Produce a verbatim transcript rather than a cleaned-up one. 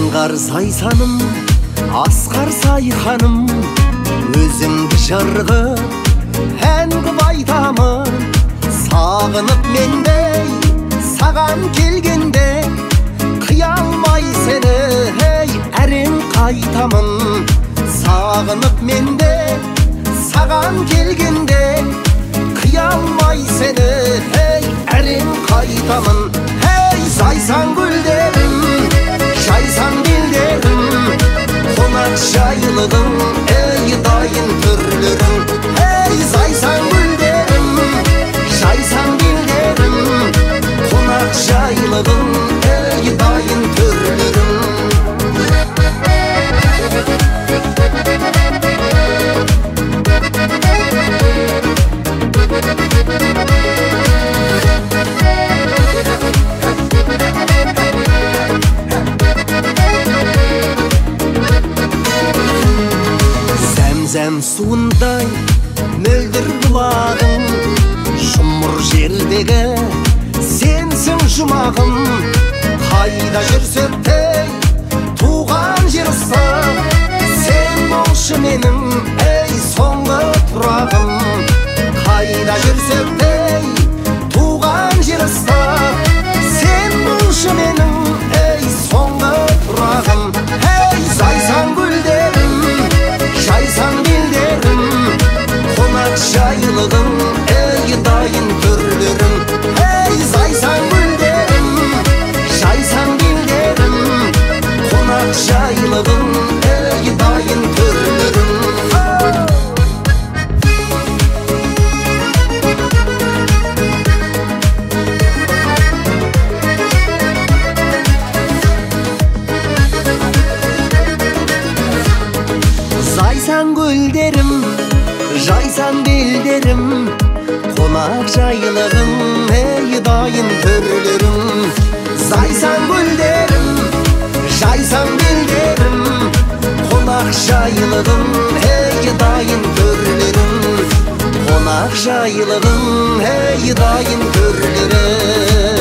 аңғар зайсаным, асқар сайханым, өзіңді жырғы ән қып айтамын. Сағынып мендей, саған келгенде, қия алмай сені, ей, әрең қайтамын. Сағынып менде, саған келгенде, қия алмай сені, ей, әрең қайтамын. Ей, зайсан гүлдерім, жайсан белдерім, қонақ жайлығың, ей, дайын түрлерің. Ей, зайсан гүлдерім, жайсан белдерім, қонақ жайлығың, ей, дайын түрлерің. Зәм суындай мөлдір бұлағым, жұмыр жердегі сенсің жұмағым. Қайда жүрсек те туған жер ұстап, сен болшы менің, ей, соңғы тұрағым. Қайда жүрсек те туған жер ұстап, сен болшы менің, ей, соңғы тұрағым. Ей, зайсан гүлдерім, жайсан белдерім, қонақ жайлығың, ей, дайын түрлерің. Ей, зайсан гүлдерім, жайсан белдерім, қонақ жайлығың, ей, дайын түрлерің. Зайсан гүлдерім, жайсан белдерім, қонақ жайлығың, ей, дайын түрлерің. Зайсан гүлдерім, жайсан белдерім, қонақ жайлығың, ей, дайын түрлерің. Қонақ жайлығың, ей, дайын түрлерің.